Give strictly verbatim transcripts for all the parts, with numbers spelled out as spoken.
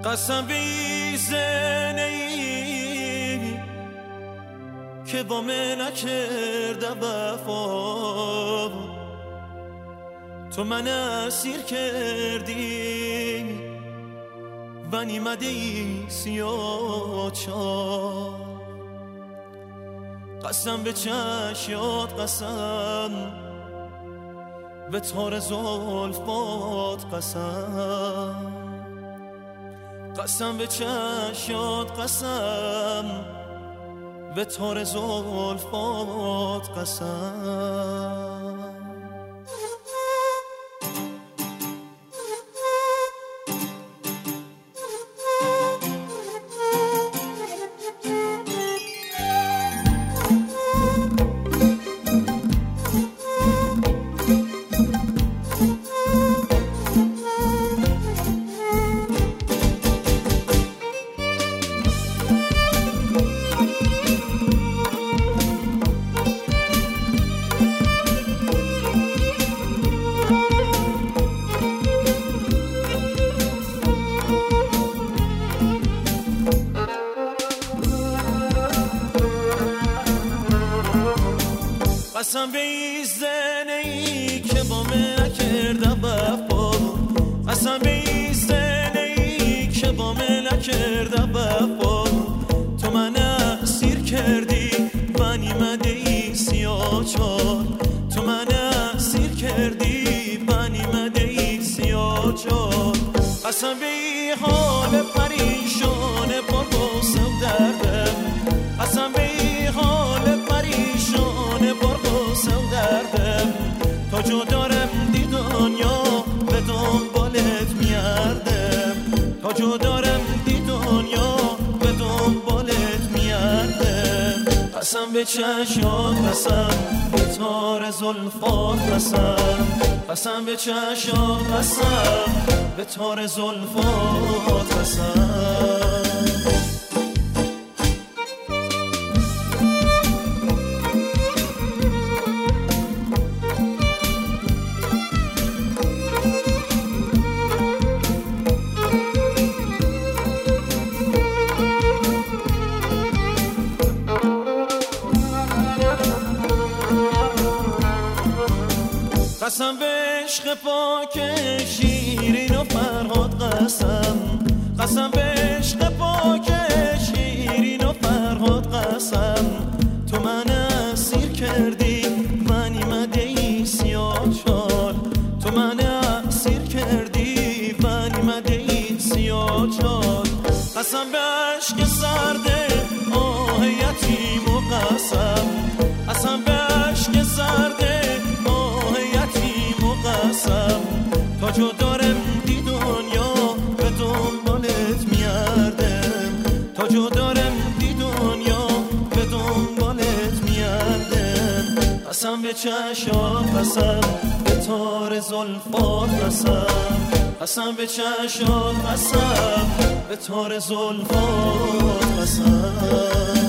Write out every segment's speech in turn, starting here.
قسم به زنه ای که با من نکرده وفا، تو من اسیر کردی و نیمده ای سیاه چار. قسم به چشیات، قسم به تار زلفات، قسم قسم به چشیات، قسم به تار زلفات، قسم. قسم به این زنه ای که با من نکرده وفا، قسم به این زنه ای که با من نکرده وفا، تو من اسیر کردی و نیمده ای سیاه چار، تو من اسیر کردی و نیمده ای سیاه چار. قسم به این حال پریشان پر غصه و دردم، قسم به این حال پریشان پر غصه و دردم، تا جدارم دی دنیا به دنبالت میاردم، تا جدارم دی دنیا به دنبالت میاردم. قسم به چشات، قسم به تار زلفات، قسم قسم به چشات، قسم به تار زلفات، قسم. قسم به عشق پاک شیرین و فرهاد، قسم قسم به عشق پاک شیرین و فرهاد، قسم تو من اسیر کردی و نیمده ای سیاه چار، تو من اسیر کردی و نیمده ای سیاه چار. قسم به عشق سرده آه یتیم و قسم، قسم به عشق سرده قسم، تا جدارم دی دنیا به دنبالت میاردم، تا جدارم دی دنیا به دنبالت میاردم. قسم به چشات، قسم به تار زلفات، قسم قسم به چشات، قسم به تار زلفات، قسم.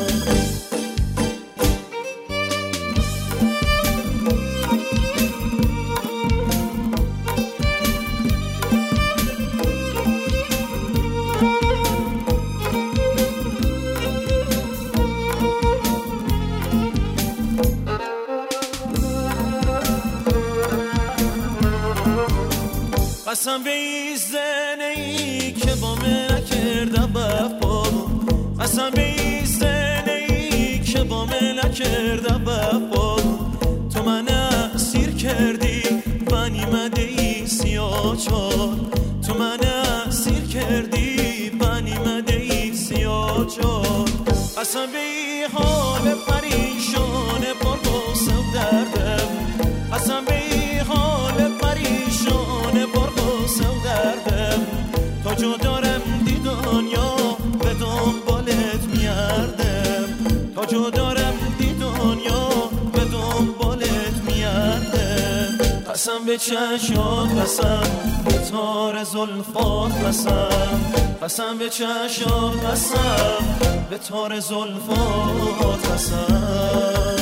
قسم به این زنه ای که با من نکرده وفا، قسم به این زنه ای که با من نکرده وفا، تو من اسیر کردی و نیمده ای سیاه چار، تو من اسیر کردی و نیمده ای سیاه چار. قسم به این حال پریشان پر غصه و دردم، قسم به این حال پریشان پر غصه و دردم، تا جدارم دی دنیا به دنبالت میاردم، تا جدارم دی دنیا به دنبالت میاردم. قسم به چشات، قسم به تار زلفات، قسم قسم به چشات، قسم به تار زلفات، قسم.